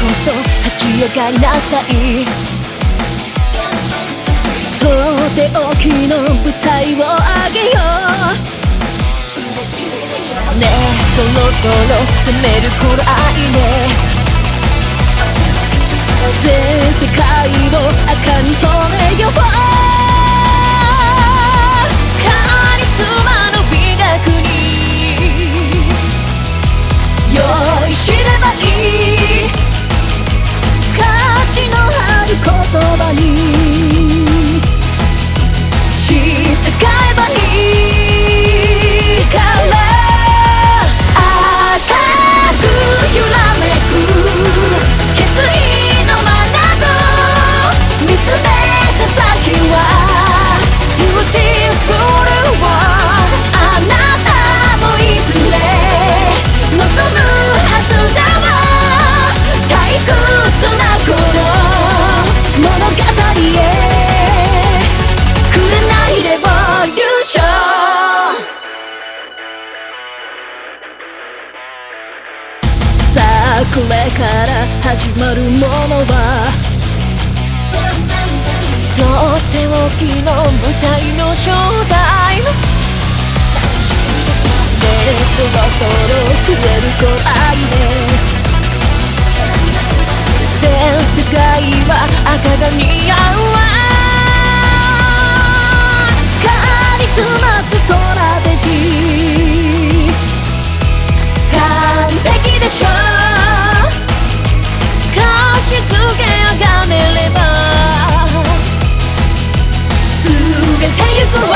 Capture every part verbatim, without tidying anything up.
こそ立ち上がりなさい。とっておきの舞台をあげよう。ねえそろそろ攻める頃合いね。全世界を赤に染めよう。カリスマの美学に酔いしればいい。価値のある言葉にして買えばいいから。赤く揺らめく決意の眼と見つめた先は Beautiful World。 あなたもいずれ望むはずだわ。退屈なこの物語へ紅レボリューション。さあこれから始まるものはとっておきの舞台のショータイム。ねえそろそろ増える頃合いね。全世界は赤が似合うわ。カリスマストラテジー完璧でしょ。歌詞付けあがめれば告げてゆくわ。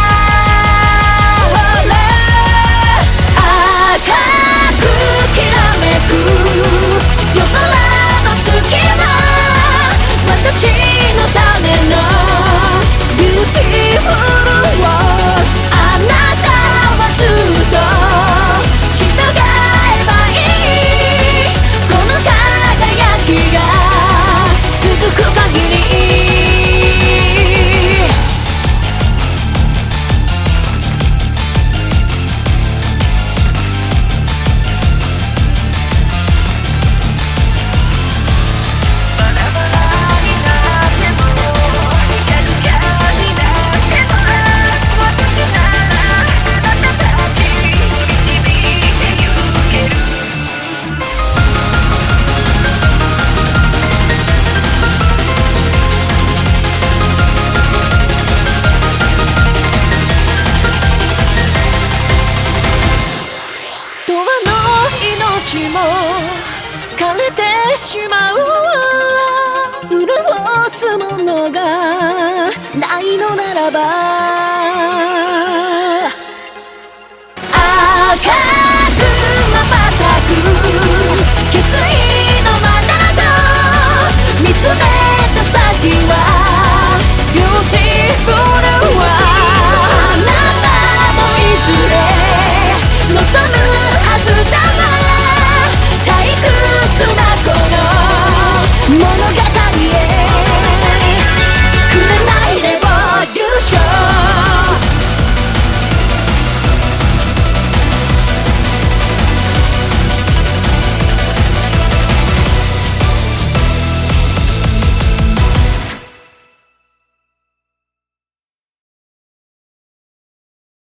赤くきらめく夜空の月は私のための Beautiful World。 あなたはずっと従えばいい。この輝きが続く限り。も枯れてしまう。潤すものがないのならば赤く瞬く決意の眼と見つめた先は